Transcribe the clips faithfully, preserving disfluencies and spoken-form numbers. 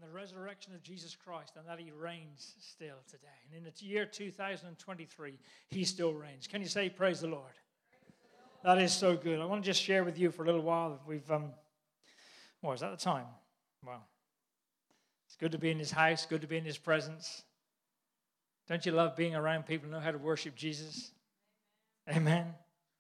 the resurrection of Jesus Christ, and that he reigns still today. And in the year two thousand twenty-three, he still reigns. Can you say praise the Lord? That is so good. I want to just share with you for a little while. We've, um, what is that the time? Well, it's good to be in his house, good to be in his presence. Don't you love being around people who know how to worship Jesus? Amen.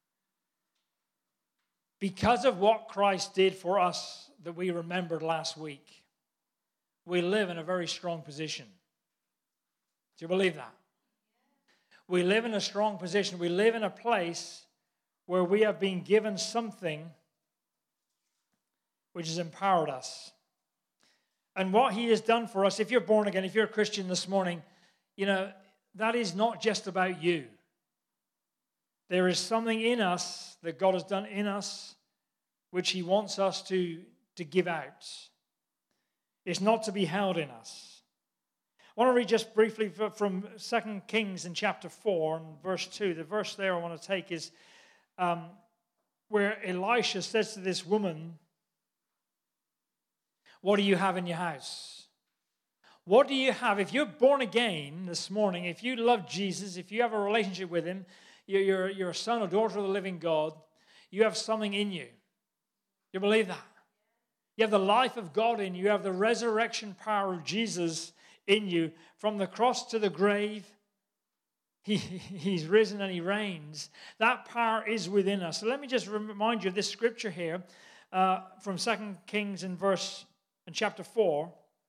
Because of what Christ did for us that we remembered last week, we live in a very strong position. Do you believe that? We live in a strong position. We live in a place where we have been given something which has empowered us. And what he has done for us, if you're born again, if you're a Christian this morning, you know, that is not just about you. There is something in us that God has done in us which he wants us to, to give out. It's not to be held in us. I want to read just briefly from Second Kings in chapter four and verse two. The verse there I want to take is um, where Elisha says to this woman, "What do you have in your house?" What do you have? If you're born again this morning, if you love Jesus, if you have a relationship with him, you're, you're, you're a son or daughter of the living God, you have something in you. You believe that? You have the life of God in you. You have the resurrection power of Jesus in you. From the cross to the grave, he, he's risen and he reigns. That power is within us. So let me just remind you of this scripture here uh, from Second Kings in verse in chapter four.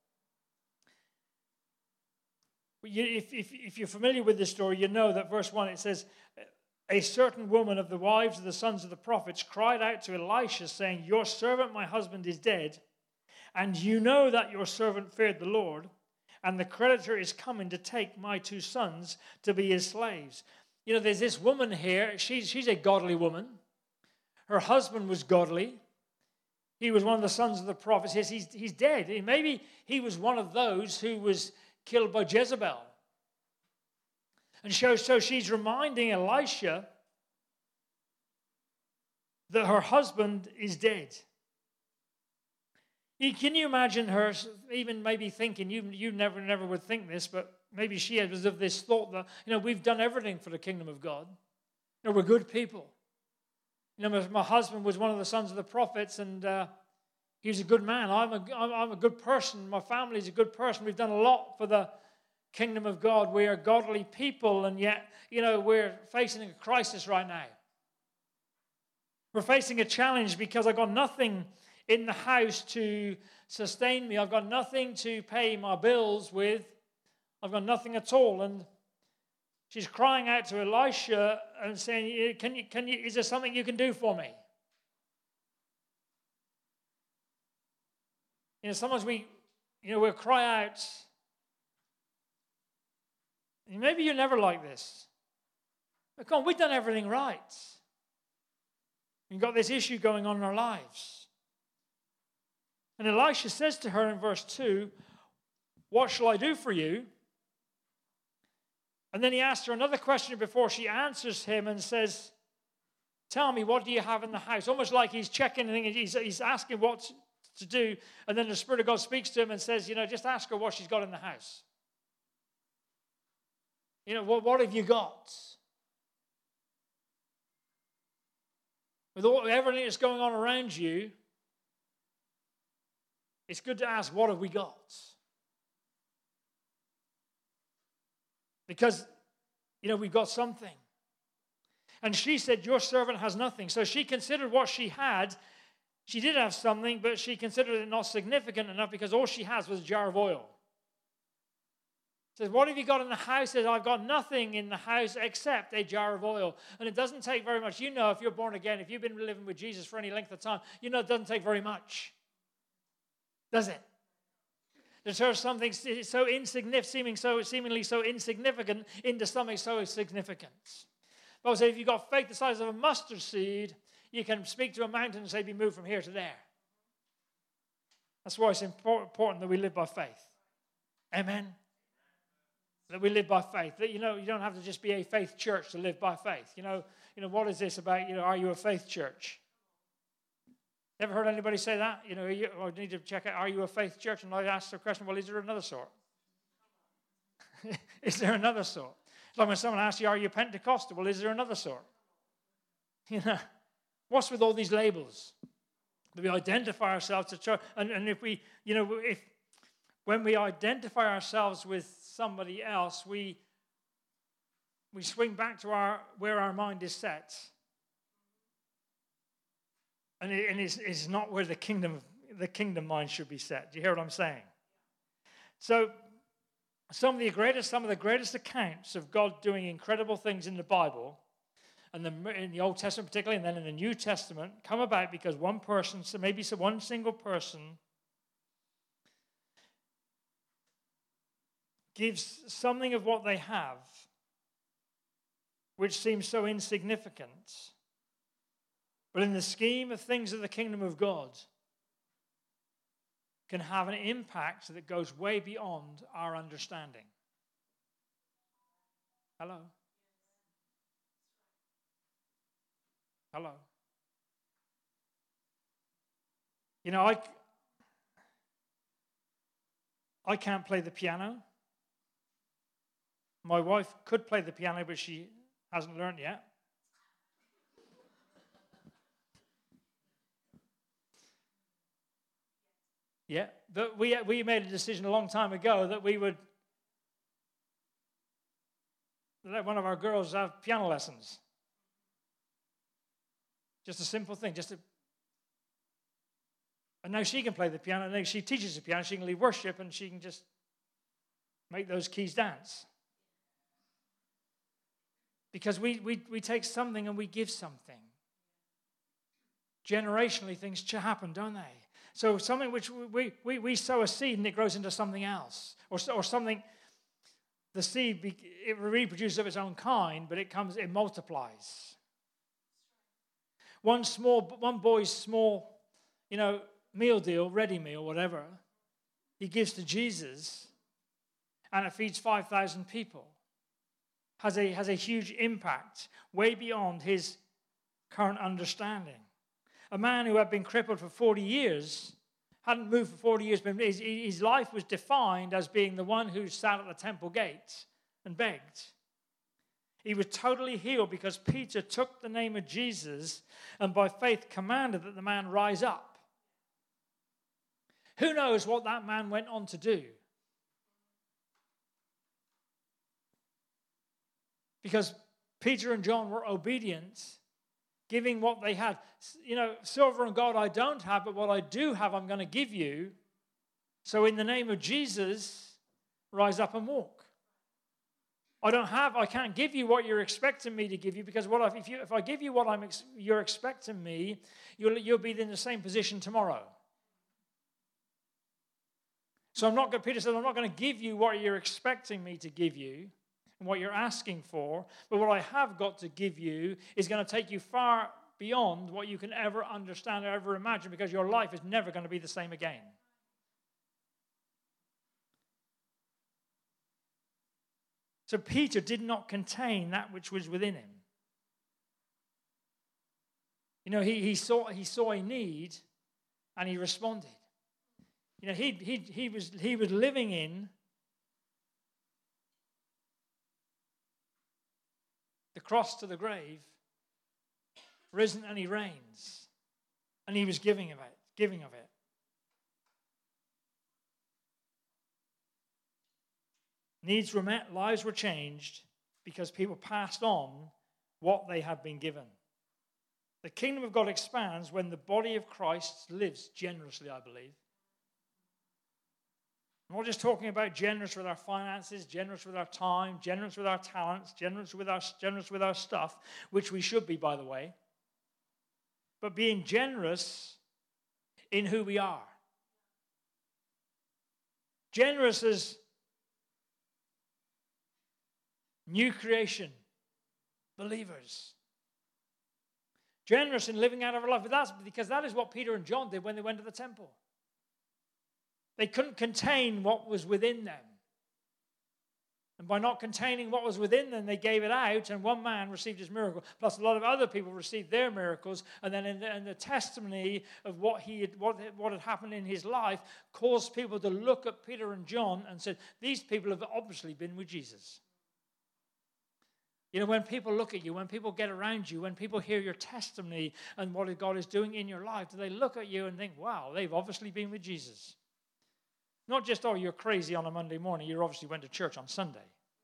If, if, if you're familiar with this story, you know that verse one, it says, "A certain woman of the wives of the sons of the prophets cried out to Elisha, saying, 'Your servant, my husband, is dead, and you know that your servant feared the Lord, and the creditor is coming to take my two sons to be his slaves.'" You know, there's this woman here. She's, she's a godly woman. Her husband was godly. He was one of the sons of the prophets. Yes, he's, he's dead. Maybe he was one of those who was killed by Jezebel. And so, so she's reminding Elisha that her husband is dead. Can you imagine her even maybe thinking, you, you never, never would think this, but maybe she was of this thought that, you know, we've done everything for the kingdom of God. You know, we're good people. You know, my, my husband was one of the sons of the prophets, and uh, he was a good man. I'm a, I'm, I'm a good person. My family's a good person. We've done a lot for the kingdom of God. We are godly people, and yet, you know, we're facing a crisis right now. We're facing a challenge because I've got nothing in the house to sustain me. I've got nothing to pay my bills with. I've got nothing at all. And she's crying out to Elisha and saying, "Can you, can you, is there something you can do for me?" You know, sometimes we, you know, we'll cry out. Maybe you're never like this. But come on, we've done everything right. We've got this issue going on in our lives. And Elisha says to her in verse two, "What shall I do for you?" And then he asks her another question before she answers him and says, "Tell me, what do you have in the house?" Almost like he's checking, and he's, he's asking what to do. And then the Spirit of God speaks to him and says, you know, just ask her what she's got in the house. You know, what, what have you got? With all, everything that's going on around you, it's good to ask, what have we got? Because, you know, we've got something. And she said, "Your servant has nothing." So she considered what she had. She did have something, but she considered it not significant enough because all she has was a jar of oil. Says, "What have you got in the house?" Says, "I've got nothing in the house except a jar of oil." And it doesn't take very much. You know, if you're born again, if you've been living with Jesus for any length of time, you know it doesn't take very much. Does it? There's something so insignificant, seeming so, seemingly so insignificant into something so significant. The Bible says if you've got faith the size of a mustard seed, you can speak to a mountain and say, "Be moved from here to there." That's why it's important that we live by faith. Amen. That we live by faith. That, you know, you don't have to just be a faith church to live by faith. You know, you know, what is this about? You know, are you a faith church? Ever heard anybody say that? You know, you, I need to check out, are you a faith church? And I ask the question, well, is there another sort? Is there another sort? It's like when someone asks you, are you Pentecostal? Well, is there another sort? You know, what's with all these labels? That we identify ourselves to church. And, and if we, you know, if when we identify ourselves with somebody else, we we swing back to our where our mind is set. And, it, and it's, it's not where the kingdom the kingdom mind should be set. Do you hear what I'm saying? So some of the greatest, some of the greatest accounts of God doing incredible things in the Bible, and the, in the Old Testament particularly, and then in the New Testament, come about because one person, so maybe so one single person, gives something of what they have, which seems so insignificant, but in the scheme of things of the kingdom of God, can have an impact that goes way beyond our understanding. Hello? Hello? You know, I, I can't play the piano. My wife could play the piano, but she hasn't learned yet. Yeah, but we we made a decision a long time ago that we would let one of our girls have piano lessons. Just a simple thing, just a, and now she can play the piano, and now she teaches the piano, she can lead worship, and she can just make those keys dance. Because we we we take something and we give something. Generationally, things happen, don't they? So something which we, we, we sow a seed and it grows into something else. Or, or something, the seed, be, it reproduces of its own kind, but it comes, it multiplies. One small, one boy's small, you know, meal deal, ready meal, whatever, he gives to Jesus and it feeds five thousand people. Has a, has a huge impact way beyond his current understanding. A man who had been crippled for forty years, hadn't moved for forty years, but his, his life was defined as being the one who sat at the temple gate and begged. He was totally healed because Peter took the name of Jesus and by faith commanded that the man rise up. Who knows what that man went on to do? Because Peter and John were obedient, giving what they had. You know, silver and gold I don't have, but what I do have I'm going to give you. So in the name of Jesus, rise up and walk. I don't have, I can't give you what you're expecting me to give you, because what I, if, you, if I give you what I'm ex, you're expecting me, you'll, you'll be in the same position tomorrow. So I'm not going, Peter said, I'm not going to give you what you're expecting me to give you and what you're asking for, but what I have got to give you is going to take you far beyond what you can ever understand or ever imagine, because your life is never going to be the same again. So Peter did not contain that which was within him. You know, he, he saw he saw a need and he responded. You know, he he he was he was living in the cross to the grave, risen and he reigns. And he was giving of it, giving of it. Needs were met, lives were changed, because people passed on what they had been given. The kingdom of God expands when the body of Christ lives generously, I believe. I'm not just talking about generous with our finances, generous with our time, generous with our talents, generous with our, generous with our stuff, which we should be, by the way. But being generous in who we are. Generous as new creation, believers. Generous in living out of our life. But that's because that is what Peter and John did when they went to the temple. They couldn't contain what was within them. And by not containing what was within them, they gave it out, and one man received his miracle, plus a lot of other people received their miracles. And then in the, in the testimony of what, he had, what, what had happened in his life caused people to look at Peter and John and said, these people have obviously been with Jesus. You know, when people look at you, when people get around you, when people hear your testimony and what God is doing in your life, do they look at you and think, wow, they've obviously been with Jesus? Not just, oh, you're crazy on a Monday morning. You obviously went to church on Sunday.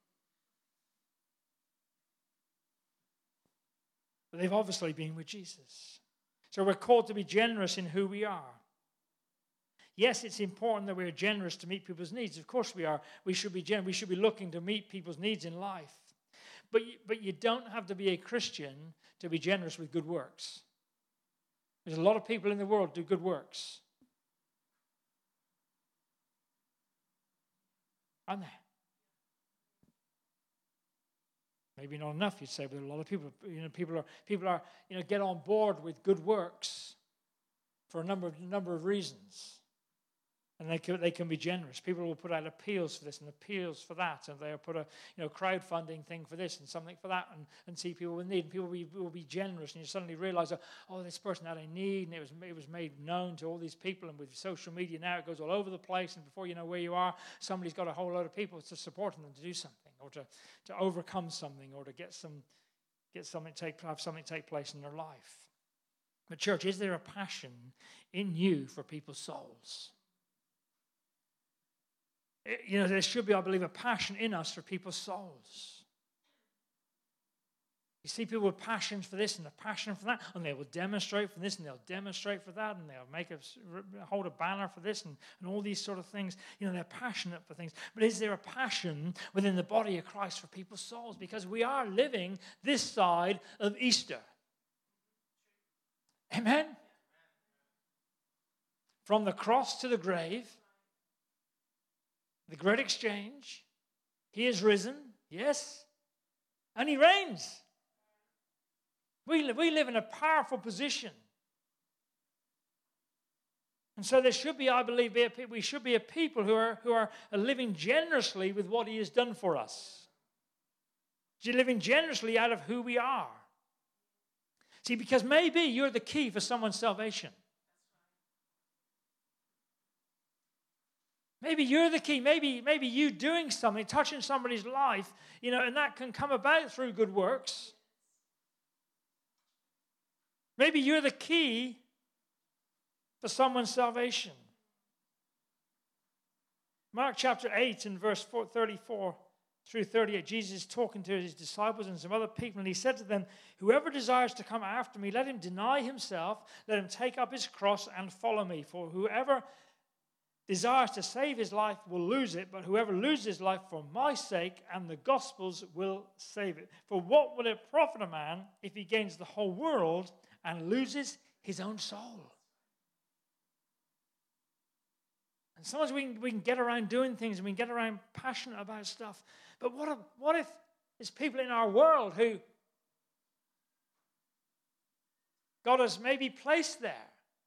But they've obviously been with Jesus. So we're called to be generous in who we are. Yes, it's important that we're generous to meet people's needs. Of course we are. We should be generous. We should be looking to meet people's needs in life. But you, but you don't have to be a Christian to be generous with good works. There's a lot of people in the world who do good works. Aren't there? Maybe not enough, you'd say, but a lot of people, you know, people are people are, you know, get on board with good works for a number of number of reasons. And they can, they can be generous. People will put out appeals for this and appeals for that, and they'll put a you know crowdfunding thing for this and something for that, and, and see people with need. And people will be, will be generous, and you suddenly realize, oh, this person had a need, and it was it was made known to all these people. And with social media now, it goes all over the place, and before you know where you are, somebody's got a whole load of people to supporting them to do something, or to, to overcome something, or to get some get something take have something take place in their life. But church, is there a passion in you for people's souls? You know, there should be, I believe, a passion in us for people's souls. You see people with passions for this and a passion for that, and they will demonstrate for this and they'll demonstrate for that, and they'll make a, hold a banner for this and, and all these sort of things. You know, they're passionate for things. But is there a passion within the body of Christ for people's souls? Because we are living this side of Easter. Amen? From the cross to the grave, the great exchange. He is risen, yes, and he reigns. We live, we live in a powerful position. And so there should be, I believe, be a, we should be a people who are, who are living generously with what he has done for us. Living generously out of who we are. See, because maybe you're the key for someone's salvation. Maybe you're the key. Maybe, maybe you doing something, touching somebody's life, you know, and that can come about through good works. Maybe you're the key for someone's salvation. Mark chapter eight and verse thirty-four through thirty-eight, Jesus is talking to his disciples and some other people, and he said to them, whoever desires to come after me, let him deny himself, let him take up his cross and follow me. For whoever desires to save his life will lose it, but whoever loses his life for my sake and the gospel's will save it. For what will it profit a man if he gains the whole world and loses his own soul? And sometimes we can, we can get around doing things and we can get around passionate about stuff. But what if, what if there's people in our world who God has maybe placed there?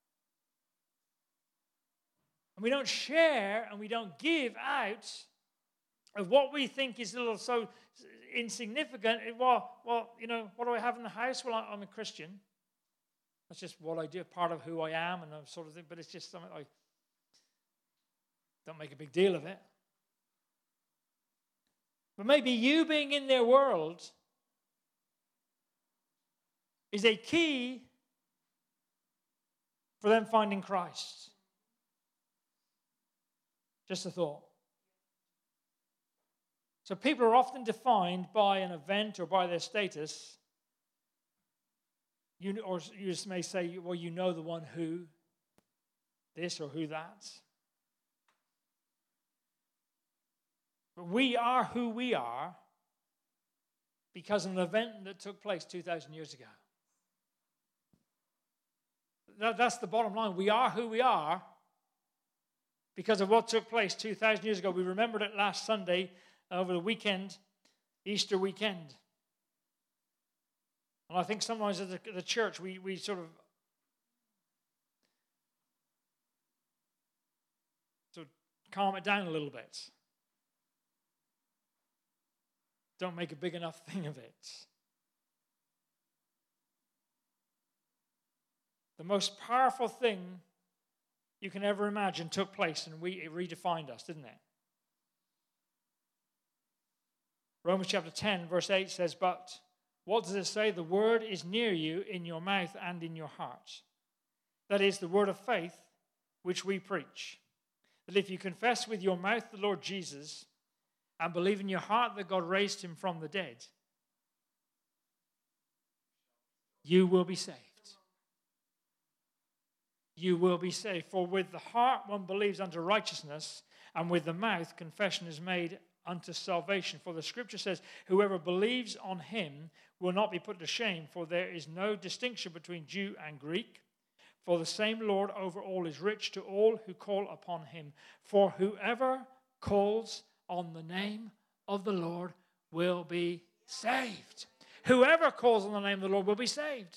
And we don't share and we don't give out of what we think is a little so insignificant. Well, well, you know, what do I have in the house? Well, I'm a Christian. That's just what I do, part of who I am and that sort of thing. But it's just something I don't make a big deal of it. But maybe you being in their world is a key for them finding Christ. Just a thought. So people are often defined by an event or by their status. You, or you just may say, well, you know the one who, this or who that. But we are who we are because of an event that took place two thousand years ago. That, that's the bottom line. We are who we are because of what took place two thousand years ago. We remembered it last Sunday over the weekend, Easter weekend. And I think sometimes at the, the church we, we sort of sort of calm it down a little bit. Don't make a big enough thing of it. The most powerful thing you can ever imagine took place, and we, it redefined us, didn't it? Romans chapter ten, verse eight says, but what does it say? The word is near you, in your mouth and in your heart. That is the word of faith which we preach. That if you confess with your mouth the Lord Jesus and believe in your heart that God raised him from the dead, you will be saved. You will be saved. For with the heart one believes unto righteousness, and with the mouth confession is made unto salvation. For the scripture says, whoever believes on him will not be put to shame, for there is no distinction between Jew and Greek. For the same Lord over all is rich to all who call upon him. For whoever calls on the name of the Lord will be saved. Whoever calls on the name of the Lord will be saved.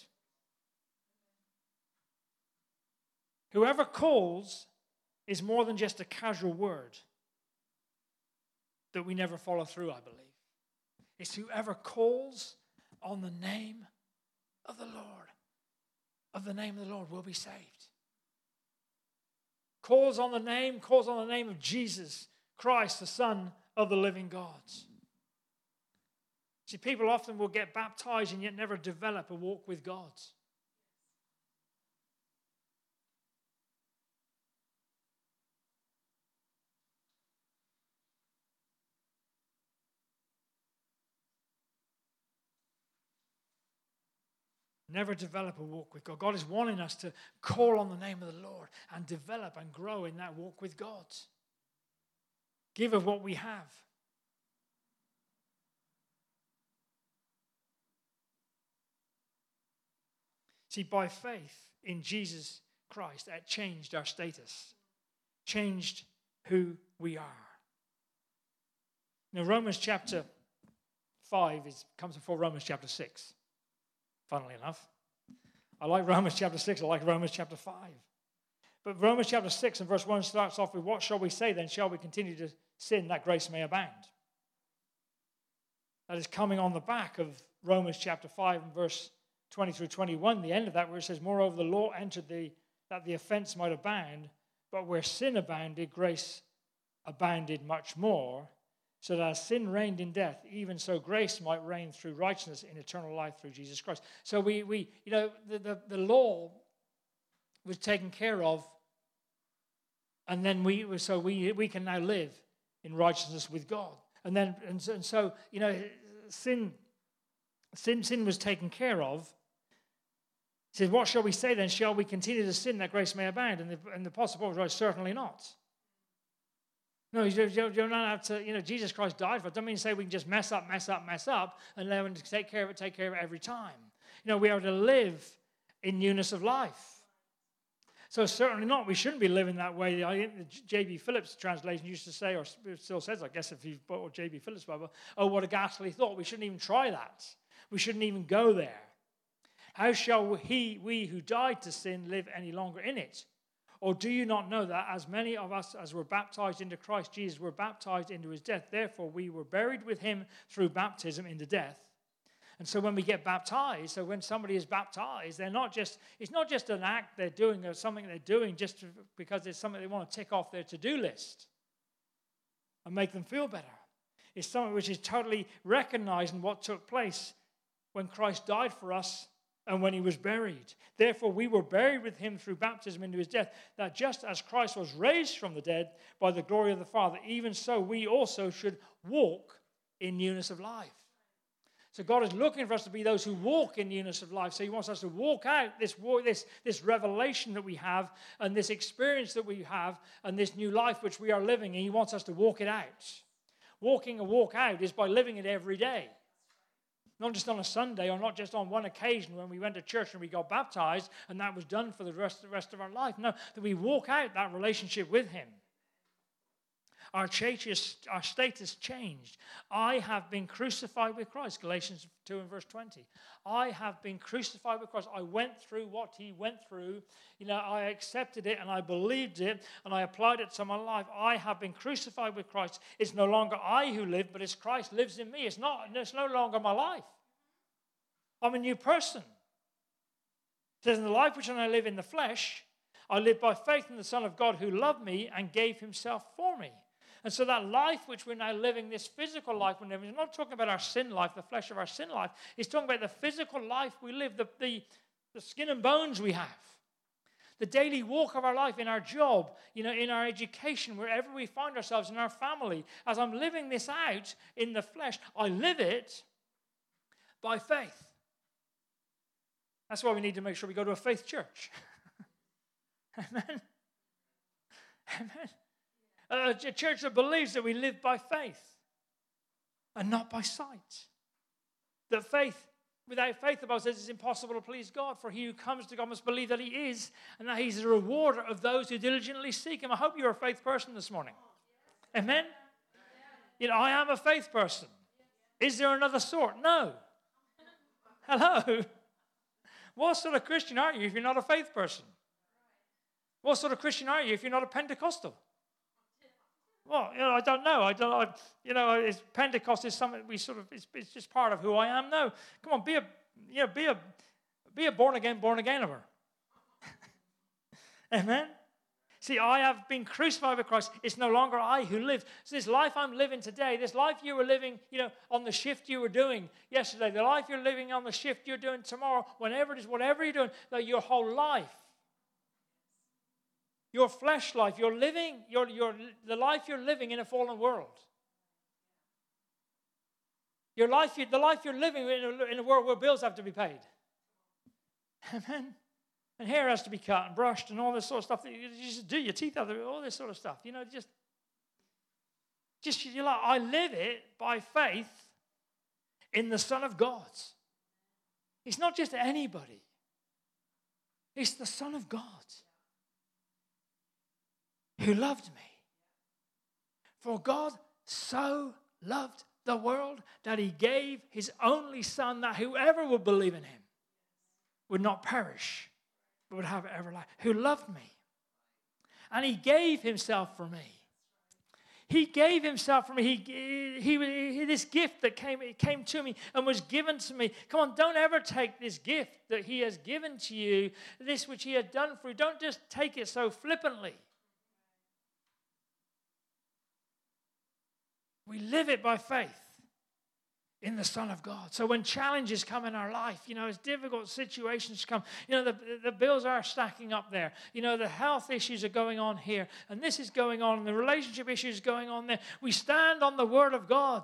Whoever calls is more than just a casual word that we never follow through, I believe. It's whoever calls on the name of the Lord, of the name of the Lord will be saved. Calls on the name, calls on the name of Jesus Christ, the Son of the living God. See, people often will get baptized and yet never develop a walk with God. Never develop a walk with God. God is wanting us to call on the name of the Lord and develop and grow in that walk with God. Give of what we have. See, by faith in Jesus Christ, that changed our status, changed who we are. Now, Romans chapter five is, comes before Romans chapter six. Funnily enough. I like Romans chapter six. I like Romans chapter five. But Romans chapter six and verse one starts off with, what shall we say then? Shall we continue to sin that grace may abound? That is coming on the back of Romans chapter five and verse twenty through twenty-one, the end of that, where it says, moreover, the law entered the, that the offense might abound, but where sin abounded, grace abounded much more. So that as sin reigned in death, even so grace might reign through righteousness in eternal life through Jesus Christ. So we, we you know, the, the, the law was taken care of, and then we, so we, we can now live in righteousness with God. And then, and so, and so you know, sin, sin, sin was taken care of. He says, what shall we say then? Shall we continue to sin that grace may abound? And the, and the Apostle Paul was certainly not. No, you don't have to, you know, Jesus Christ died for it. Doesn't mean to say we can just mess up, mess up, mess up, and let him take care of it, take care of it every time. You know, we are to live in newness of life. So certainly not, we shouldn't be living that way. I think the J B Phillips translation used to say, or still says, I guess if you've bought a J B Phillips Bible, oh, what a ghastly thought. We shouldn't even try that. We shouldn't even go there. How shall he, we who died to sin live any longer in it? Or do you not know that as many of us as were baptized into Christ Jesus were baptized into his death? Therefore, we were buried with him through baptism into death. And so when we get baptized, so when somebody is baptized, they're not just, it's not just an act they're doing or something they're doing just because it's something they want to tick off their to-do list and make them feel better. It's something which is totally recognizing what took place when Christ died for us and when he was buried. Therefore, we were buried with him through baptism into his death, that just as Christ was raised from the dead by the glory of the Father, even so we also should walk in newness of life. So God is looking for us to be those who walk in newness of life. So he wants us to walk out this, this, this revelation that we have and this experience that we have and this new life which we are living, and he wants us to walk it out. Walking a walk out is by living it every day. Not just on a Sunday or not just on one occasion when we went to church and we got baptized and that was done for the rest, the rest of our life. No, that we walk out that relationship with him. Our, changes, our status changed. I have been crucified with Christ, Galatians two and verse twenty. I have been crucified with Christ. I went through what he went through. You know, I accepted it and I believed it and I applied it to my life. I have been crucified with Christ. It's no longer I who live, but it's Christ lives in me. It's not, it's no longer my life. I'm a new person. It says, in the life which I live in the flesh, I live by faith in the Son of God who loved me and gave himself for me. And so that life which we're now living, this physical life we're living, he's not talking about our sin life, the flesh of our sin life. He's talking about the physical life we live, the, the, the skin and bones we have. The daily walk of our life, in our job, you know, in our education, wherever we find ourselves, in our family. As I'm living this out in the flesh, I live it by faith. That's why we need to make sure we go to a faith church. Amen. Amen. A church that believes that we live by faith and not by sight. That faith, without faith, the Bible says, it's impossible to please God. For he who comes to God must believe that he is, and that he's the rewarder of those who diligently seek him. I hope you're a faith person this morning. Amen. You know, I am a faith person. Is there another sort? No. Hello. What sort of Christian are you if you're not a faith person? What sort of Christian are you if you're not a Pentecostal? Well, you know, I don't know. I don't. I, you know, it's, Pentecost is something we sort of. It's, it's just part of who I am. No, come on, be a, you know, be a, be a born again, born againerer. Amen. See, I have been crucified with Christ. It's no longer I who live. So this life I'm living today, this life you were living, you know, on the shift you were doing yesterday, the life you're living on the shift you're doing tomorrow, whenever it is, whatever you're doing, that your whole life. Your flesh life, you're living, your, your, the life you're living in a fallen world. Your life, the life you're living in a, in a world where bills have to be paid. Amen. And hair has to be cut and brushed and all this sort of stuff. You just do your teeth out, all this sort of stuff. You know, just, just you're like, I live it by faith in the Son of God. It's not just anybody. It's the Son of God. Who loved me. For God so loved the world that he gave his only Son, that whoever would believe in him would not perish, but would have everlasting. Who loved me. And he gave himself for me. He gave himself for me. He, he, he, this gift that came, it came to me and was given to me. Come on, don't ever take this gift that he has given to you, this which he had done for you. Don't just take it so flippantly. We live it by faith in the Son of God. So when challenges come in our life, you know, as difficult situations come, you know, the, the bills are stacking up there. You know, the health issues are going on here, and this is going on, and the relationship issues going on there. We stand on the Word of God.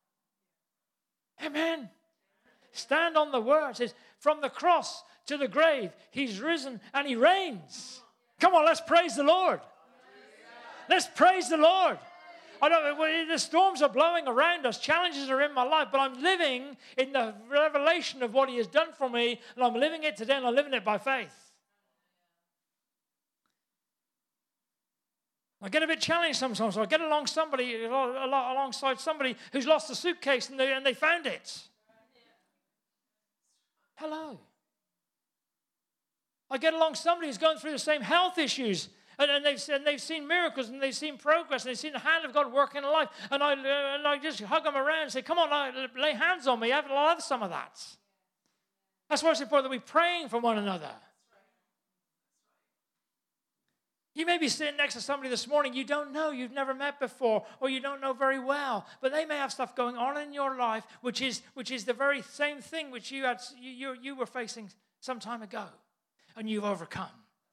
Amen. Stand on the Word. It says, from the cross to the grave, he's risen and he reigns. Come on, let's praise the Lord. Let's praise the Lord. I don't, the storms are blowing around us. Challenges are in my life, but I'm living in the revelation of what he has done for me, and I'm living it today, and I'm living it by faith. I get a bit challenged sometimes. So I get along somebody, alongside somebody who's lost a suitcase, and they, and they found it. Hello. I get along somebody who's going through the same health issues. And, and, they've, and they've seen miracles, and they've seen progress, and they've seen the hand of God work in their life. And I, uh, and I just hug them around and say, come on, lay hands on me. I'll have some of that. That's why it's important that we're praying for one another. You may be sitting next to somebody this morning you don't know, you've never met before, or you don't know very well. But they may have stuff going on in your life, which is, which is the very same thing which you, had, you, you, you were facing some time ago, and you've overcome.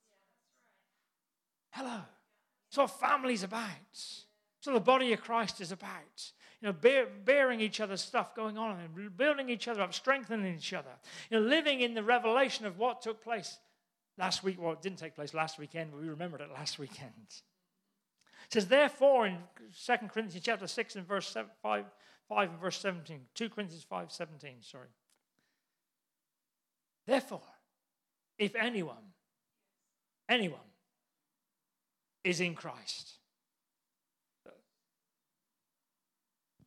Hello. It's what family's about. It's what the body of Christ is about. You know, bear, bearing each other's stuff going on, and building each other up, strengthening each other. You know, living in the revelation of what took place last week. Well, it didn't take place last weekend, but we remembered it last weekend. It says, therefore, in Second Corinthians chapter six and verse five, five and verse seventeen, Second Corinthians five, seventeen, sorry. Therefore, if anyone, anyone, is in Christ.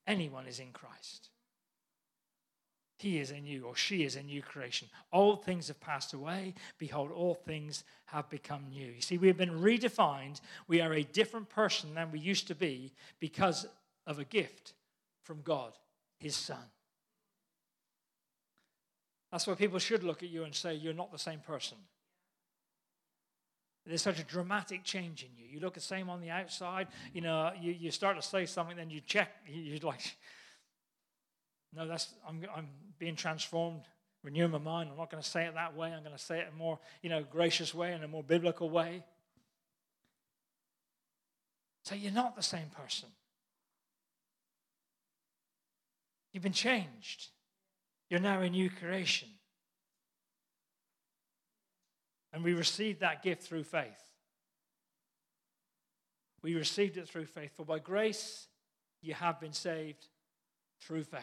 anyone is in Christ, he is in you, or she is a new creation. Old things have passed away. Behold, all things have become new. You see, we have been redefined. We are a different person than we used to be because of a gift from God, his Son. That's why people should look at you and say, you're not the same person. There's such a dramatic change in you. You look the same on the outside. You know, you, you start to say something, then you check. You're like, no, that's I'm, I'm being transformed, renewing my mind. I'm not going to say it that way. I'm going to say it in a more, you know, gracious way, in a more biblical way. So you're not the same person. You've been changed. You're now a new creation. And we received that gift through faith. We received it through faith. For by grace you have been saved through faith.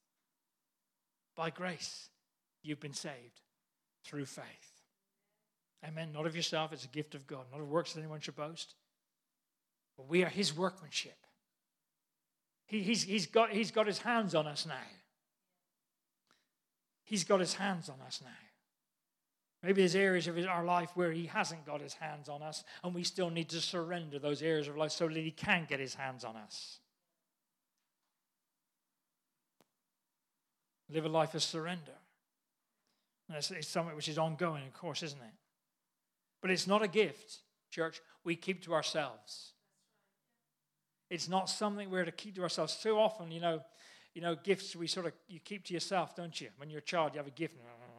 By grace you've been saved through faith. Amen. Not of yourself, it's a gift of God. Not of works that anyone should boast. But we are his workmanship. He, he's, he's, got, he's got his hands on us now. He's got his hands on us now. Maybe there's areas of our life where he hasn't got his hands on us, and we still need to surrender those areas of life so that he can get his hands on us. Live a life of surrender. And it's, it's something which is ongoing, of course, isn't it? But it's not a gift, church, we keep to ourselves. It's not something we're to keep to ourselves. So often, you know, you know, gifts we sort of, you keep to yourself, don't you? When you're a child, you have a gift.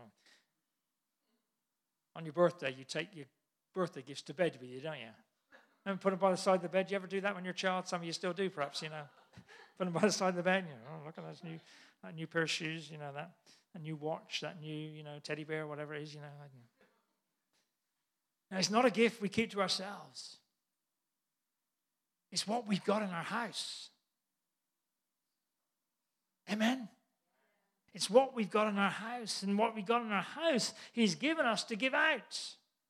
On your birthday, you take your birthday gifts to bed with you, don't you? And put them by the side of the bed. You ever do that when you're a child? Some of you still do, perhaps, you know. Put them by the side of the bed. You know, oh, look at that new, that new pair of shoes, you know, that, that new watch, that new, you know, teddy bear, whatever it is, you know. Now, it's not a gift we keep to ourselves. It's what we've got in our house. Amen? It's what we've got in our house. And what we've got in our house, he's given us to give out.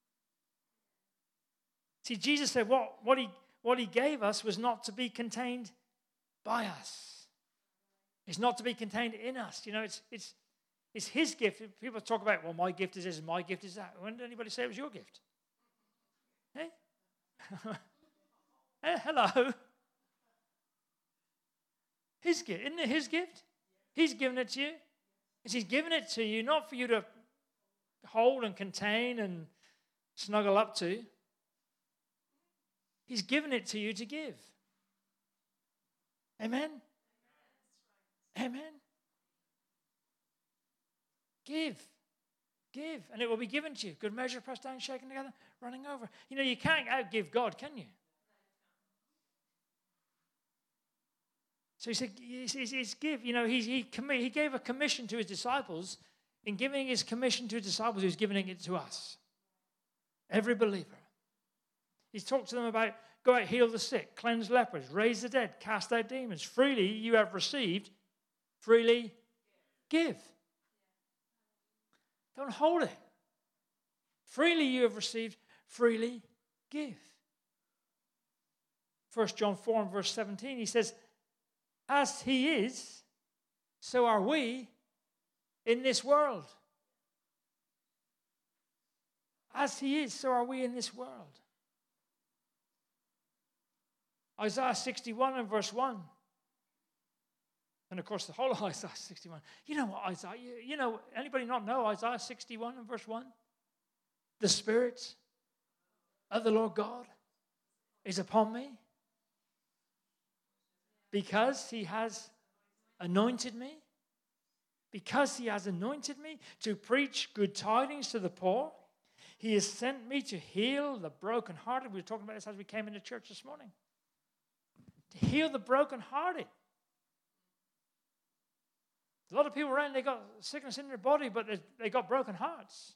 See, Jesus said what, what, he, what he gave us was not to be contained by us. It's not to be contained in us. You know, it's, it's, it's his gift. People talk about, well, my gift is this and my gift is that. When did anybody say it was your gift? Hey? Hey, hello. His gift. Isn't it his gift? He's given it to you. He's given it to you not for you to hold and contain and snuggle up to. He's given it to you to give. Amen? Amen? Give. Give. And it will be given to you. Good measure, pressed down, shaken together, running over. You know, you can't outgive God, can you? So he said, he's give. You know, he, he, commi- he gave a commission to his disciples. In giving his commission to his disciples, he was giving it to us. Every believer. He's talked to them about, go out, heal the sick, cleanse lepers, raise the dead, cast out demons. Freely you have received, freely give. Don't hold it. Freely you have received, freely give. First John four and verse seventeen, he says, as he is, so are we in this world. As he is, so are we in this world. Isaiah sixty-one and verse one. And of course, the whole of Isaiah sixty-one. You know what Isaiah, you, you know, anybody not know Isaiah sixty-one and verse one? The Spirit of the Lord God is upon me, because he has anointed me, because he has anointed me to preach good tidings to the poor. He has sent me to heal the brokenhearted. We were talking about this as we came into church this morning. To heal the brokenhearted. A lot of people around, they got sickness in their body, but they got broken hearts.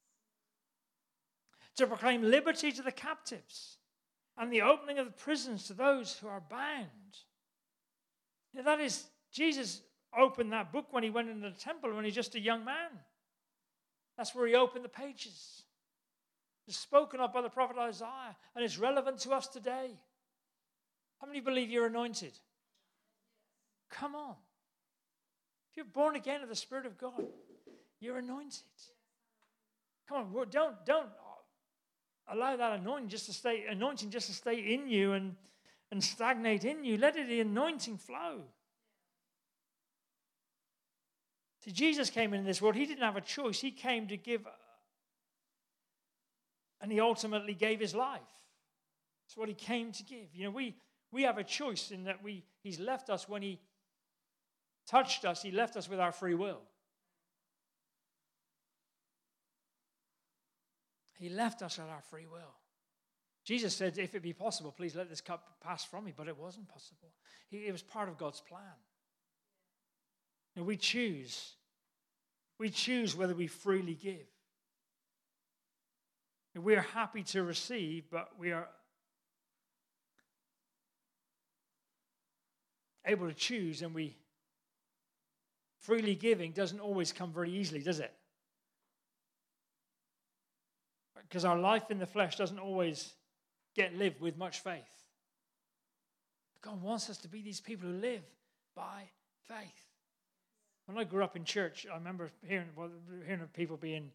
To proclaim liberty to the captives and the opening of the prisons to those who are bound. You know, that is, Jesus opened that book when he went into the temple when he was just a young man. That's where he opened the pages. It's spoken of by the prophet Isaiah, and it's relevant to us today. How many believe you're anointed? Come on. If you're born again of the Spirit of God, you're anointed. Come on, don't, don't allow that anointing just to stay, anointing just to stay in you and, and stagnate in you. Let it, the anointing flow. See, Jesus came into this world. He didn't have a choice. He came to give, and he ultimately gave his life. That's what he came to give. You know, we, we have a choice in that we he's left us when he touched us, he left us with our free will. He left us with our free will. Jesus said, if it be possible, please let this cup pass from me. But it wasn't possible. He, it was part of God's plan. And we choose. We choose whether we freely give. And we are happy to receive, but we are able to choose, and we freely giving doesn't always come very easily, does it? Because our life in the flesh doesn't always get lived with much faith. God wants us to be these people who live by faith. When I grew up in church, I remember hearing, well, hearing of people being,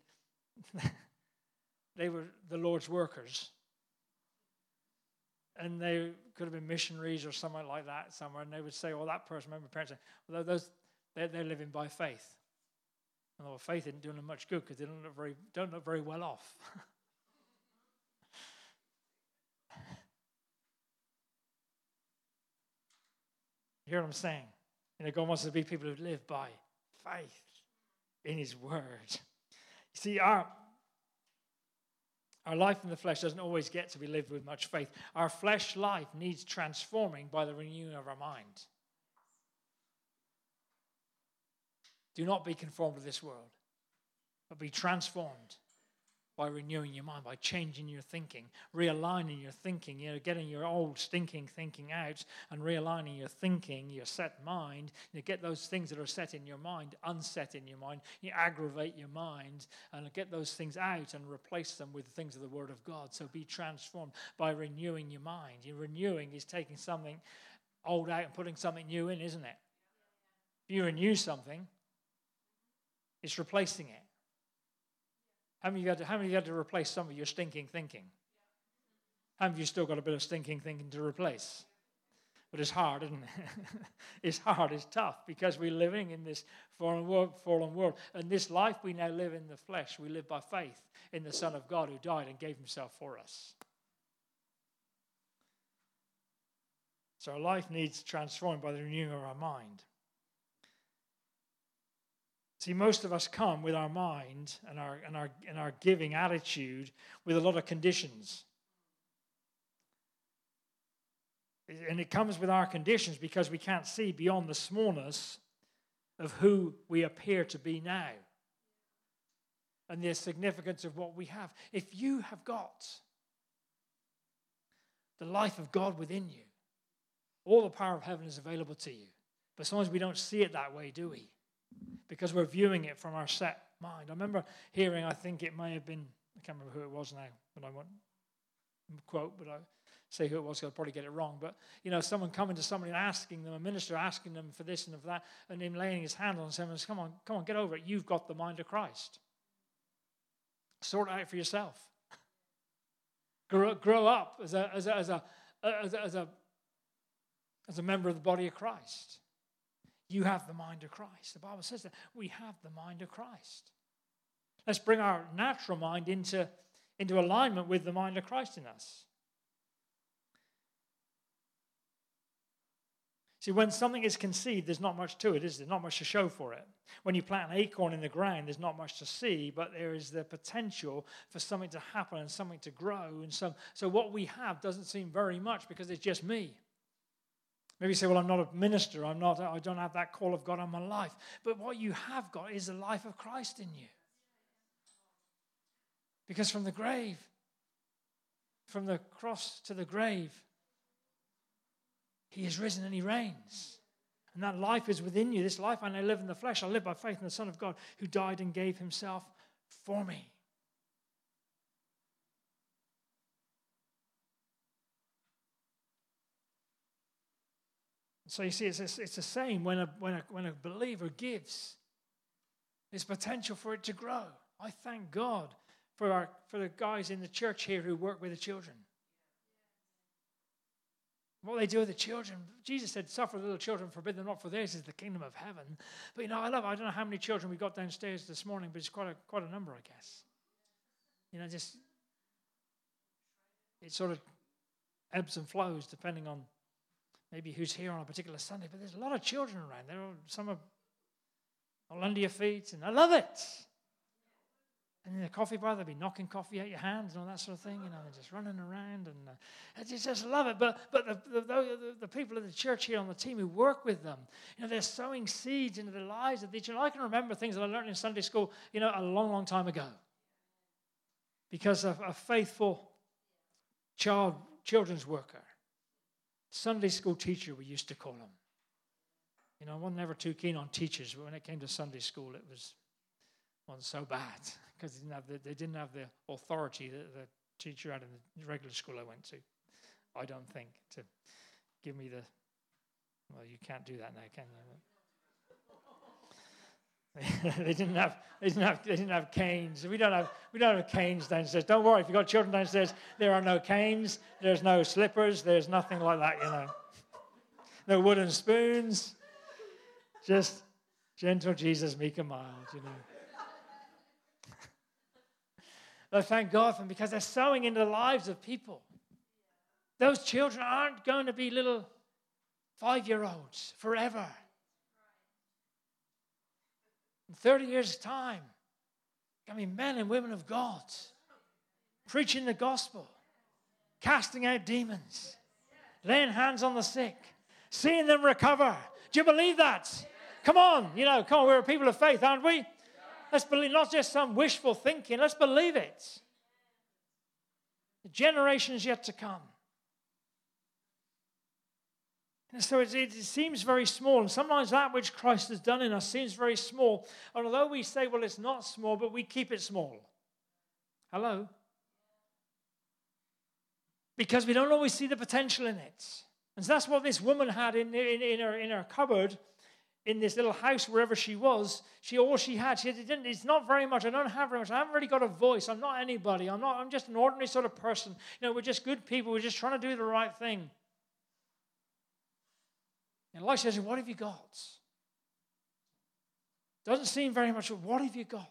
they were the Lord's workers. And they could have been missionaries or something like that somewhere. And they would say, well, that person, I remember parents saying, well, those, they're, they're living by faith. And well, faith isn't doing them much good because they don't look very, don't look very well off. You hear what I'm saying? You know, God wants us to be people who live by faith in his word. You see, our, our life in the flesh doesn't always get to be lived with much faith. Our flesh life needs transforming by the renewing of our mind. Do not be conformed to this world, but be transformed by renewing your mind, by changing your thinking, realigning your thinking, you know, getting your old stinking thinking out and realigning your thinking, your set mind. You know, get those things that are set in your mind, unset in your mind. You aggravate your mind and get those things out and replace them with the things of the Word of God. So be transformed by renewing your mind. Your renewing is taking something old out and putting something new in, isn't it? If you renew something, it's replacing it. How many, of you had to, how many of you had to replace some of your stinking thinking? How many of you still got a bit of stinking thinking to replace? But it's hard, isn't it? It's hard, it's tough, because we're living in this fallen world, fallen world. And this life we now live in the flesh, we live by faith in the Son of God who died and gave himself for us. So our life needs transformed by the renewing of our mind. See, most of us come with our mind and our, and our, and our giving attitude with a lot of conditions. And it comes with our conditions because we can't see beyond the smallness of who we appear to be now and the significance of what we have. If you have got the life of God within you, all the power of heaven is available to you. But sometimes we don't see it that way, do we? Because we're viewing it from our set mind. I remember hearing, I think it may have been, I can't remember who it was now, but I won't quote, but I say who it was, I'll probably get it wrong. But, you know, someone coming to somebody and asking them, a minister asking them for this and for that, and him laying his hand on someone and saying, come on, come on, get over it. You've got the mind of Christ. Sort it out for yourself. Grow, grow up as a, as a, as a, as a, as a, as a member of the body of Christ. You have the mind of Christ. The Bible says that we have the mind of Christ. Let's bring our natural mind into, into alignment with the mind of Christ in us. See, when something is conceived, there's not much to it, is there? Not much to show for it. When you plant an acorn in the ground, there's not much to see, but there is the potential for something to happen and something to grow. And so, so what we have doesn't seem very much because it's just me. Maybe you say, well, I'm not a minister. I'm not, I don't have that call of God on my life. But what you have got is the life of Christ in you. Because from the grave, from the cross to the grave, he is risen and he reigns. And that life is within you. This life I now live in the flesh. I live by faith in the Son of God who died and gave himself for me. So you see, it's, it's the same when a, when, a, when a believer gives. There's potential for it to grow. I thank God for, our, for the guys in the church here who work with the children. What they do with the children, Jesus said, suffer little children, forbid them not, for theirs is the kingdom of heaven. But you know, I love, I don't know how many children we got downstairs this morning, but it's quite a, quite a number, I guess. You know, just, it sort of ebbs and flows depending on maybe who's here on a particular Sunday. But there's a lot of children around. There are, some are all under your feet, and I love it. And in the coffee bar, they'll be knocking coffee out your hands and all that sort of thing, you know, and just running around. And uh, I just, just love it. But but the, the, the, the people of the church here on the team who work with them, you know, they're sowing seeds into the lives of the children. I can remember things that I learned in Sunday school, you know, a long, long time ago. Because of a faithful child, children's worker, Sunday school teacher, we used to call him. You know, I wasn't ever too keen on teachers, but when it came to Sunday school, it was wasn't so bad. Because they didn't have the, they didn't have the authority that the teacher had in the regular school I went to. I don't think, to give me the, well, you can't do that now, can you? they didn't have, they didn't have, they didn't have canes. We don't have, we don't have canes downstairs. Don't worry, if you've got children downstairs, there are no canes, there's no slippers, there's nothing like that, you know. No wooden spoons, just gentle Jesus, meek and mild, you know. I thank God for them because they're sowing into the lives of people. Those children aren't going to be little five-year-olds forever. In thirty years' time, going to be men and women of God, preaching the gospel, casting out demons, laying hands on the sick, seeing them recover. Do you believe that? Come on, you know, come on, we're a people of faith, aren't we? Let's believe, not just some wishful thinking. Let's believe it. The generations yet to come. And so it, it seems very small. And sometimes that which Christ has done in us seems very small. And although we say, well, it's not small, but we keep it small. Hello? Because we don't always see the potential in it. And so that's what this woman had in, in, in, her, in her cupboard. In this little house, wherever she was, she all she had, she didn't, it's not very much. I don't have very much. I haven't really got a voice. I'm not anybody. I'm not, I'm just an ordinary sort of person. You know, we're just good people. We're just trying to do the right thing. And Elisha says, what have you got? Doesn't seem very much, but what have you got?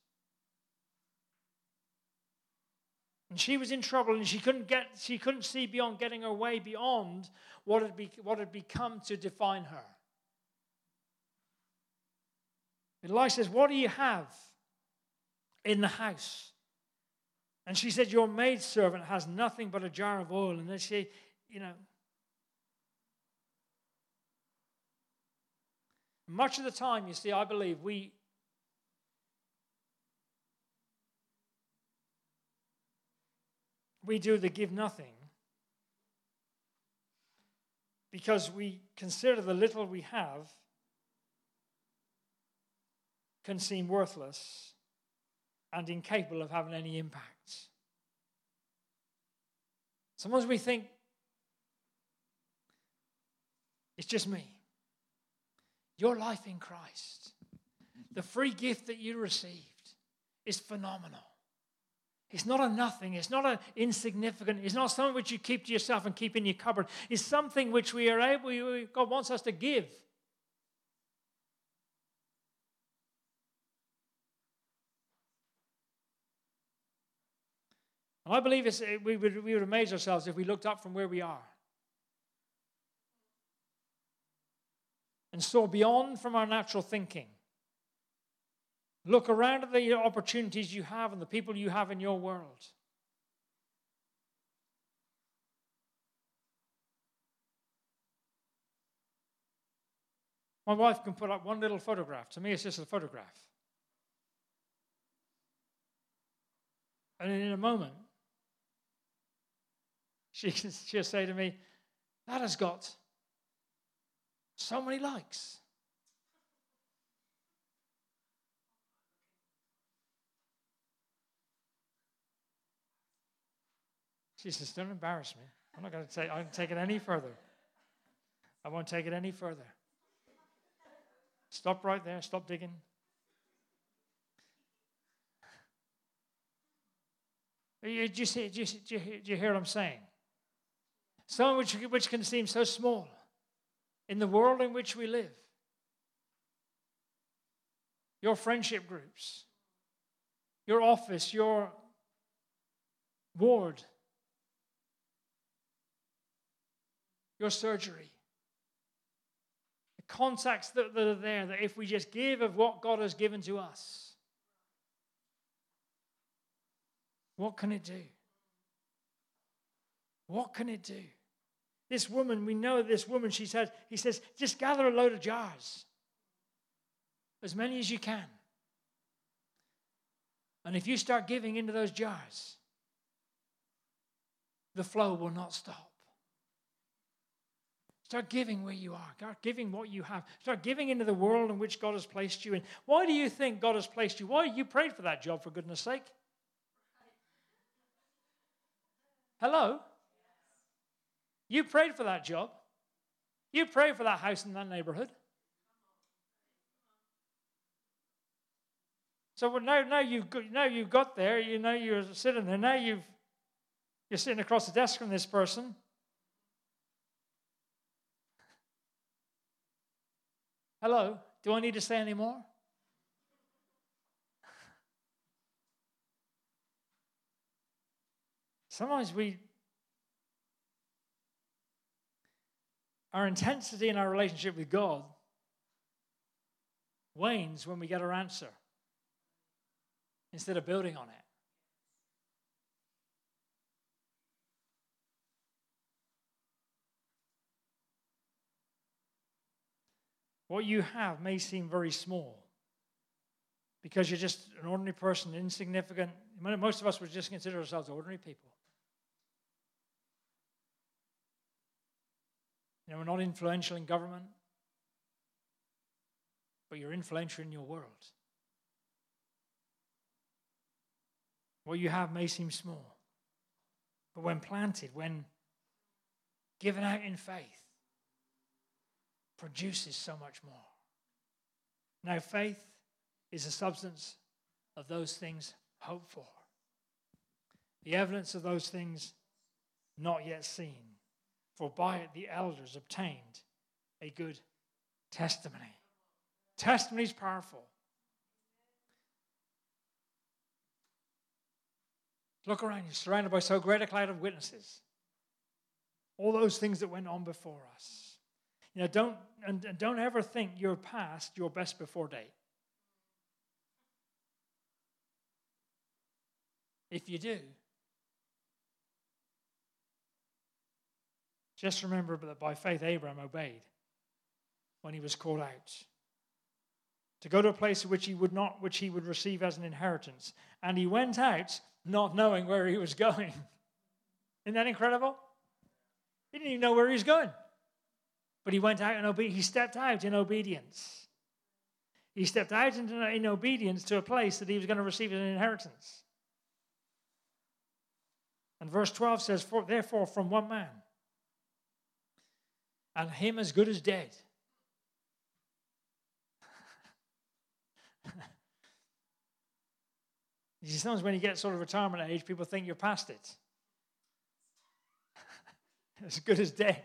And she was in trouble, and she couldn't get, she couldn't see beyond getting her way beyond what had, be, what had become to define her. Elisha says, what do you have in the house? And she said, your maidservant has nothing but a jar of oil. And then she, you know, much of the time, you see, I believe we, we do the give nothing because we consider the little we have can seem worthless and incapable of having any impact. Sometimes we think, it's just me. Your life in Christ, the free gift that you received is phenomenal. It's not a nothing. It's not an insignificant. It's not something which you keep to yourself and keep in your cupboard. It's something which we are able, God wants us to give. And I believe it's, we, would, we would amaze ourselves if we looked up from where we are and saw beyond from our natural thinking. Look around at the opportunities you have and the people you have in your world. My wife can put up one little photograph. To me, it's just a photograph. And in a moment, she, she'll say to me, that has got so many likes. She says, don't embarrass me. I'm not going to take, I'm take it any further. I won't take it any further. Stop right there. Stop digging. Do you, do you, see, do you, do you, do you hear what I'm saying? Something which, which can seem so small in the world in which we live. Your friendship groups, your office, your ward, your surgery. The contacts that, that are there, that if we just give of what God has given to us, what can it do? What can it do? This woman, we know this woman, she said, he says, just gather a load of jars. As many as you can. And if you start giving into those jars, the flow will not stop. Start giving where you are. Start giving what you have. Start giving into the world in which God has placed you in. Why do you think God has placed you? Why you prayed for that job, for goodness sake? Hello? You prayed for that job. You prayed for that house in that neighborhood. So now, now you've got, now you've got there. You know you're sitting there. Now you've you're sitting across the desk from this person. Hello. Do I need to say any more? Sometimes we, our intensity in our relationship with God wanes when we get our answer instead of building on it. What you have may seem very small because you're just an ordinary person, insignificant. Most of us would just consider ourselves ordinary people. You know, we're not influential in government, but you're influential in your world. What you have may seem small, but when planted, when given out in faith, produces so much more. Now, faith is the substance of those things hoped for, the evidence of those things not yet seen. For by it the elders obtained a good testimony. Testimony is powerful. Look around, you're surrounded by so great a cloud of witnesses. All those things that went on before us. You know, don't and, and don't ever think you're past your best before date. If you do, just remember that by faith Abraham obeyed when he was called out to go to a place which he would not, which he would receive as an inheritance, and he went out not knowing where he was going. Isn't that incredible? He didn't even know where he was going, but he went out and obe- he stepped out in obedience. He stepped out in, in obedience to a place that he was going to receive as an inheritance. And verse twelve says, For, therefore, from one man, and him as good as dead. You see, sometimes when you get sort of retirement age, people think you're past it. As good as dead.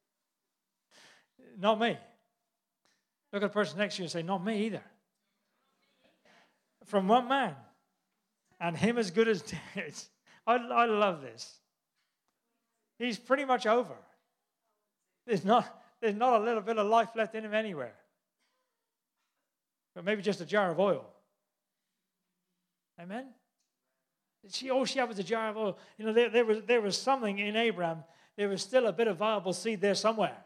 Not me. Look at the person next to you and say, not me either. From one man, and him as good as dead. I, I love this. He's pretty much over. There's not, there's not a little bit of life left in him anywhere. But maybe just a jar of oil. Amen? She, all she had was a jar of oil. You know, there, there, was, there was something in Abraham. There was still a bit of viable seed there somewhere.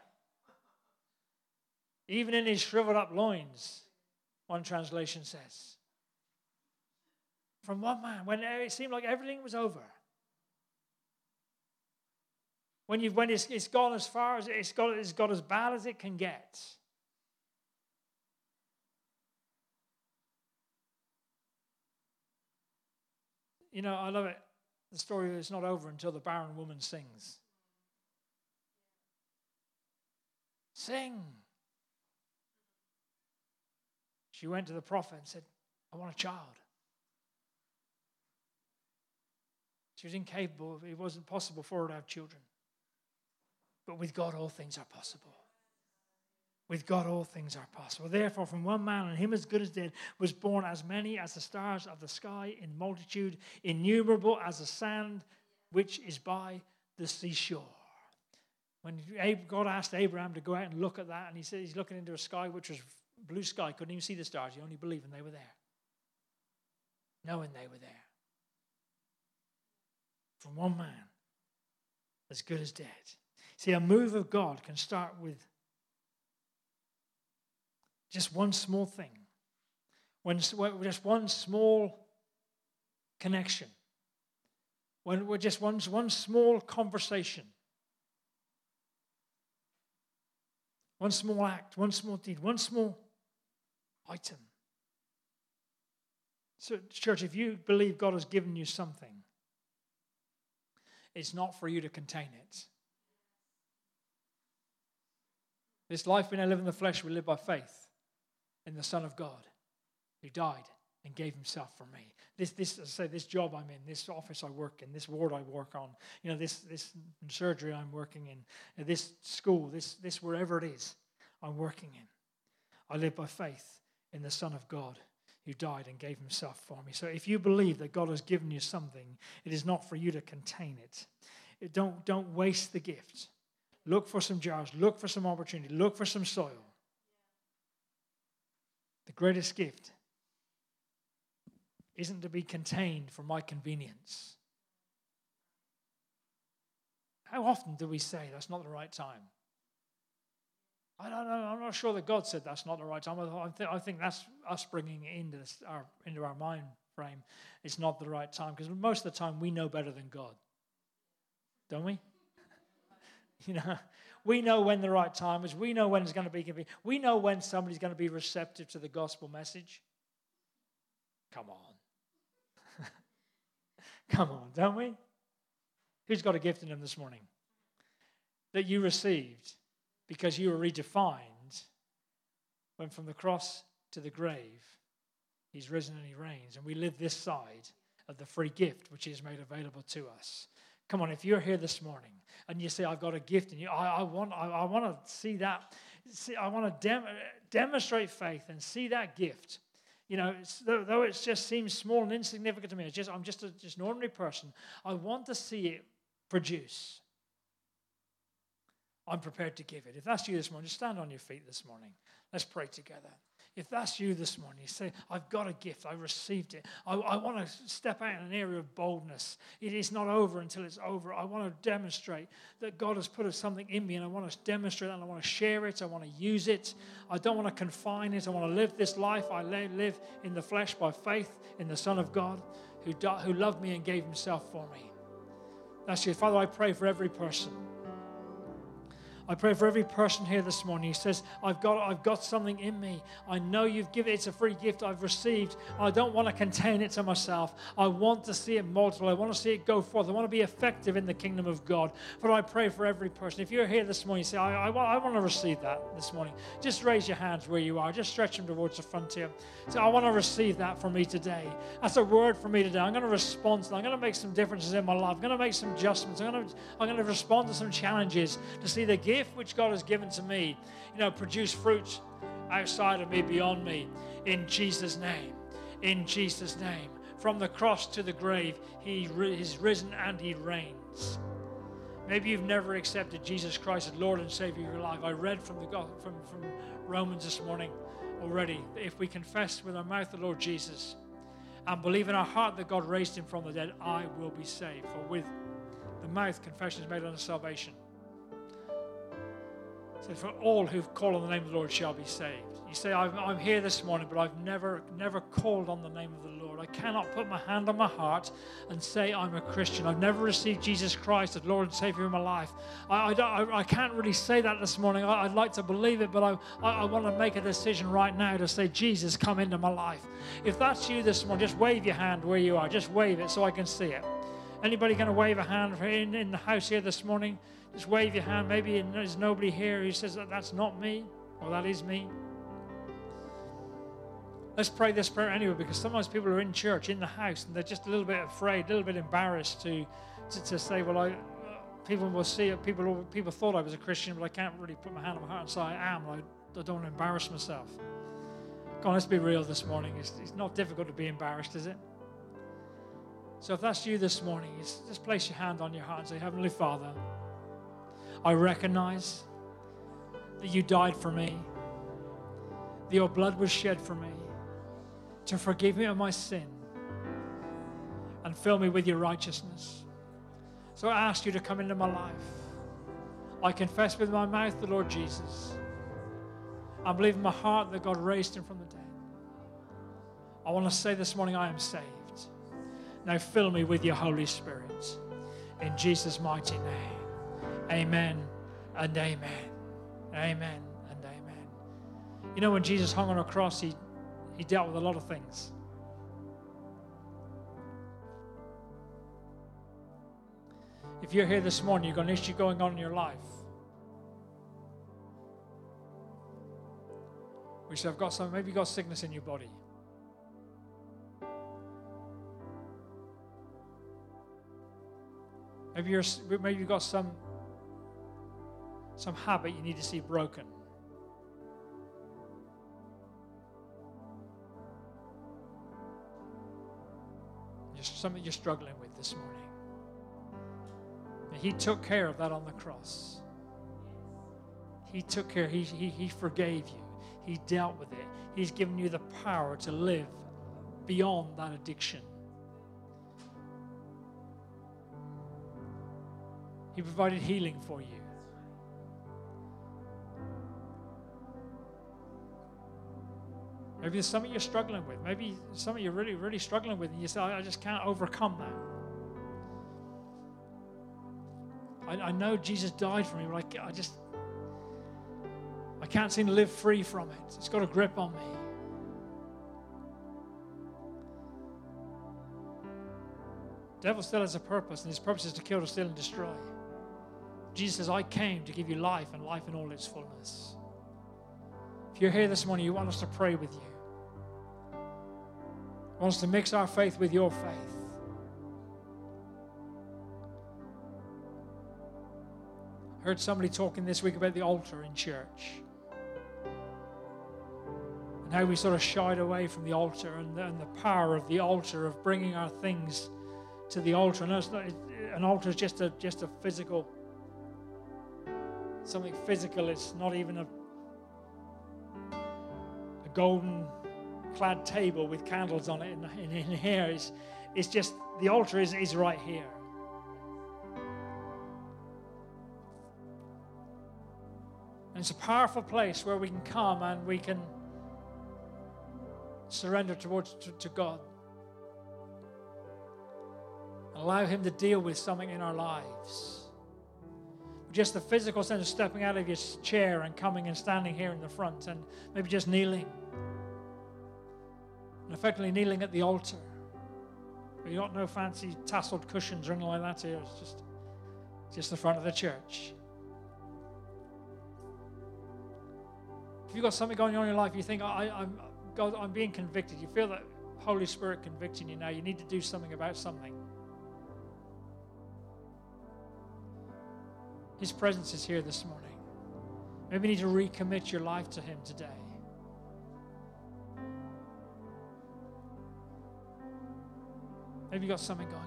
Even in his shriveled up loins, one translation says. From one man, when it seemed like everything was over. When, you've, when it's, it's gone as far as it's got, it's got as bad as it can get. You know, I love it. The story is not over until the barren woman sings. Sing. She went to the prophet and said, I want a child. She was incapable. It wasn't possible for her to have children. But with God, all things are possible. With God, all things are possible. Therefore, from one man, and him as good as dead, was born as many as the stars of the sky in multitude, innumerable as the sand which is by the seashore. When God asked Abraham to go out and look at that, and he said he's looking into a sky which was blue sky, couldn't even see the stars. He only believed when they were there. Knowing they were there. From one man, as good as dead. See, a move of God can start with just one small thing. When just one small connection. When we're just one, one small conversation. One small act, one small deed, one small item. So, church, if you believe God has given you something, it's not for you to contain it. This life we now live in the flesh, we live by faith in the Son of God who died and gave himself for me. This, this, as I say, this job I'm in, this office I work in, this ward I work on, you know, this, this surgery I'm working in, this school, this, this wherever it is I'm working in. I live by faith in the Son of God who died and gave himself for me. So if you believe that God has given you something, it is not for you to contain it. it don't, don't waste the gift. Look for some jars. Look for some opportunity. Look for some soil. The greatest gift isn't to be contained for my convenience. How often do we say that's not the right time? I don't know. I'm not sure that God said that's not the right time. I, th- I think that's us bringing it into, this, our, into our mind frame. It's not the right time because most of the time we know better than God. Don't we? You know, we know when the right time is. We know when it's going to be convenient. We know when somebody's going to be receptive to the gospel message. Come on. Come on, don't we? Who's got a gift in them this morning? That you received because you were redefined when from the cross to the grave, he's risen and he reigns. And we live this side of the free gift which is made available to us. Come on, if you're here this morning and you say, I've got a gift in you, I, I want I, I want to see that. See, I want to dem- demonstrate faith and see that gift. You know, it's, though, though it just seems small and insignificant to me, it's just, I'm just, a, just an ordinary person. I want to see it produce. I'm prepared to give it. If that's you this morning, just stand on your feet this morning. Let's pray together. If that's you this morning, you say, I've got a gift. I received it. I, I want to step out in an area of boldness. It is not over until it's over. I want to demonstrate that God has put something in me, and I want to demonstrate that. I want to share it. I want to use it. I don't want to confine it. I want to live this life. I live in the flesh by faith in the Son of God who, died, who loved me and gave himself for me. That's you. Father, I pray for every person. I pray for every person here this morning who says, I've got, I've got something in me. I know you've given it. It's a free gift I've received. I don't want to contain it to myself. I want to see it multiply. I want to see it go forth. I want to be effective in the kingdom of God. But I pray for every person. If you're here this morning, you say, I, I, I want to receive that this morning. Just raise your hands where you are. Just stretch them towards the frontier. Say, I want to receive that for me today. That's a word for me today. I'm going to respond to that. I'm going to make some differences in my life. I'm going to make some adjustments. I'm going to, I'm going to respond to some challenges to see the gift which God has given to me, you know, produce fruit outside of me, beyond me, in Jesus' name. In Jesus' name. From the cross to the grave, he is risen and he reigns. Maybe you've never accepted Jesus Christ as Lord and Savior of your life. I read from the from, from Romans this morning already. If we confess with our mouth the Lord Jesus and believe in our heart that God raised him from the dead, I will be saved. For with the mouth confession is made unto salvation. So for all who call on the name of the Lord shall be saved. You say, I'm, I'm here this morning, but I've never, never called on the name of the Lord. I cannot put my hand on my heart and say I'm a Christian. I've never received Jesus Christ as Lord and Savior in my life. I, I, don't, I, I can't really say that this morning. I, I'd like to believe it, but I, I, I want to make a decision right now to say, Jesus, come into my life. If that's you this morning, just wave your hand where you are. Just wave it so I can see it. Anybody going to wave a hand in, in the house here this morning? Just wave your hand. Maybe there's nobody here who says that that's not me or that is me. Let's pray this prayer anyway, because sometimes people are in church, in the house, and they're just a little bit afraid, a little bit embarrassed to, to, to say, well, I, people will see it. People, people thought I was a Christian, but I can't really put my hand on my heart and say I am. I, I don't want to embarrass myself. Come on, let's be real this morning. It's, it's not difficult to be embarrassed, is it? So if that's you this morning, just place your hand on your heart and say, Heavenly Father, I recognize that you died for me, that your blood was shed for me, to forgive me of my sin and fill me with your righteousness. So I ask you to come into my life. I confess with my mouth the Lord Jesus. I believe in my heart that God raised him from the dead. I want to say this morning, I am saved. Now fill me with your Holy Spirit. In Jesus' mighty name. Amen and amen. Amen and amen. You know, when Jesus hung on a cross, he, he dealt with a lot of things. If you're here this morning, you've got an issue going on in your life. We say, I've got some, maybe you've got sickness in your body. Maybe, you're, maybe you've got some, some habit you need to see broken. Just something you're struggling with this morning. And he took care of that on the cross. He took care, he, he, he forgave you. He dealt with it. He's given you the power to live beyond that addiction. He provided healing for you. Maybe there's something you're struggling with. Maybe something you're really, really struggling with, and you say, I just can't overcome that. I, I know Jesus died for me, but I, I just, I can't seem to live free from it. It's got a grip on me. The devil still has a purpose, and his purpose is to kill, to steal, and destroy. Jesus says, I came to give you life, and life in all its fullness. If you're here this morning, you want us to pray with you. You want us to mix our faith with your faith. I heard somebody talking this week about the altar in church. And how we sort of shied away from the altar and the, and the power of the altar, of bringing our things to the altar. And it's not, it, an altar is just a, just a physical, something physical. It's not even a golden clad table with candles on it in, in, in here. It's, it's just, the altar is, is right here. And it's a powerful place where we can come and we can surrender towards to, to God. Allow him to deal with something in our lives. Just the physical sense of stepping out of your chair and coming and standing here in the front, and maybe just kneeling. And effectively kneeling at the altar. But you've got no fancy tasseled cushions or anything like that here. It's just, just the front of the church. If you've got something going on in your life, you think, I, I'm, God, I'm being convicted. You feel that Holy Spirit convicting you now. You need to do something about something. His presence is here this morning. Maybe you need to recommit your life to him today. Maybe you've got something going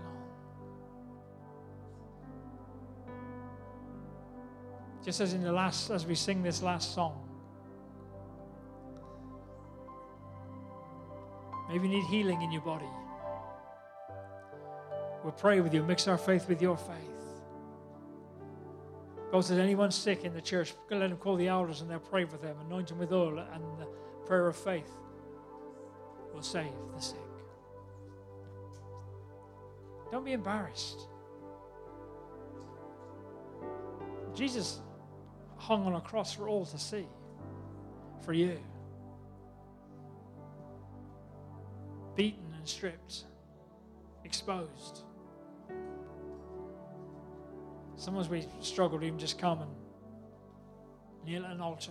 on. Just as in the last, as we sing this last song, maybe you need healing in your body. We'll pray with you, mix our faith with your faith. God says, anyone sick in the church, let them call the elders and they'll pray for them, anoint them with oil, and the prayer of faith will save the sick. Don't be embarrassed. Jesus hung on a cross for all to see, for you. Beaten and stripped, exposed. Sometimes we struggle to even just come and kneel at an altar.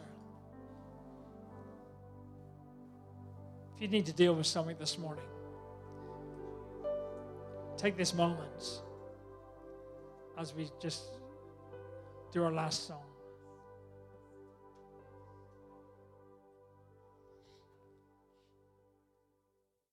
If you need to deal with something this morning, take this moment as we just do our last song.